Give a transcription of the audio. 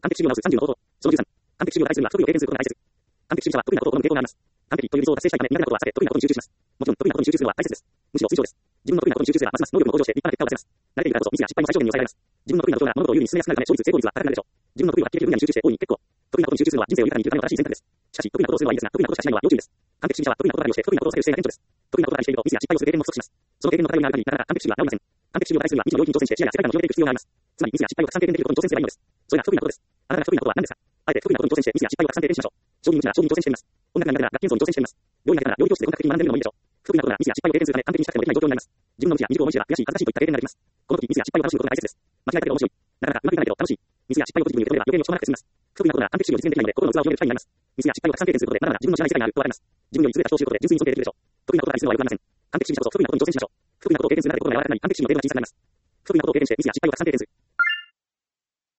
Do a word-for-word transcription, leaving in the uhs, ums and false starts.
完璧主義を直すさんじゅうの方法。そのじゅうさん。完璧主義を対するは不得意を経験することが大切。完璧主義者は得意なことを好む傾向があります。完璧という理想を達成したいため苦手なことは避け、得意なことに集中します。もちろん得意なことに集中するのは大切です。むしろ推奨です。自分の得意なことに集中すればますます能力も向上して立派な結果を出せます。慣れているからこそミスや失敗も最小限に抑えられます。自分の得意なことが物事を有利に進めやすくなるため勝率成功率は高くなるでしょう。自分の得意はできる分野に集中して大いに結構。得意なことに集中するのは人生を豊かに生きるための正しい選択です。しかし得意なことをするのはいいですが、得意なことしかしないのは要注意です。完璧主義者は得意なことだけをして得意なことを避ける姿勢が顕著です。得意なことだけしているとミスや失敗をする経験も不足します。その経験の偏りがある限りなかなか完璧主義は治りません。完璧主義を対するには未知の領域に挑戦して視野や世界観を広げていく必要があります。つまりミスや失敗をたくさん経験できることに挑戦すればいいのです。それが不得意なことです。あなたが不得意なことは何ですか？あえて不得意なことに挑戦してミスや失敗をたくさん経験しましょう。将棋に打ちなら将棋に挑戦してみます。音楽が苦手なら楽器演奏に挑戦してみます。料理が苦手なら料理教室で本格的に学んでみるのもいいでしょう。不得意なことがミスや失敗を経験するため完璧にしたくてもできない状況になります。自分の無知や未熟を思い知れば悔しい恥ずかしいといった経験ができます。この時ミスや失敗を楽しむことが大切です。間違えたけど面白い。なかなかうまくいかないけど楽しい。ミスや失敗をポジティブに受け止めれば余計に落ち込まなくて済みます。不得意なことが完璧主義を実現できないので心の器を広げる機会になります。ミスや失敗をたくさん経験することでまだまだ自分の知らない世界があるとわかります。自分より優れた人を知ることで純粋に尊敬できるでしょう。得意なことがありすぎるのは良くありません。完璧主義者こそ不得意なことに挑戦しましょう。不得意なことを経験する中で心が柔らかくなり完璧主義のレベルが小さくなります。不得意なことを経験してミスや失敗をたくさん経験する。